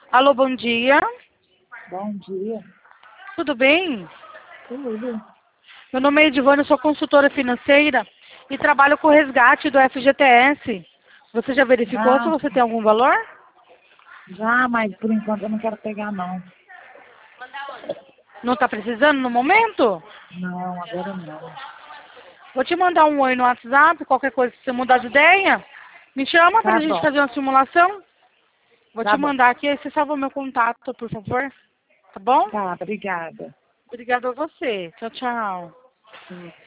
Alô, bom dia. Bom dia. Tudo bem? Tudo. Meu nome é Edivane, eu sou consultora financeira e trabalho com o resgate do FGTS. Você já verificou se Ah, você tem algum valor? já, mas por enquanto eu não quero pegar, não. Não está precisando no momento? Não, agora não. Vou te mandar um oi no WhatsApp, qualquer coisa que você mudar de ideia. Me chama para Tá a gente bom, fazer uma simulação. Vou te tá bom. mandar aqui, aí você salva meu contato, por favor. Tá bom? Tá, obrigada. Obrigada a você. Tchau, tchau.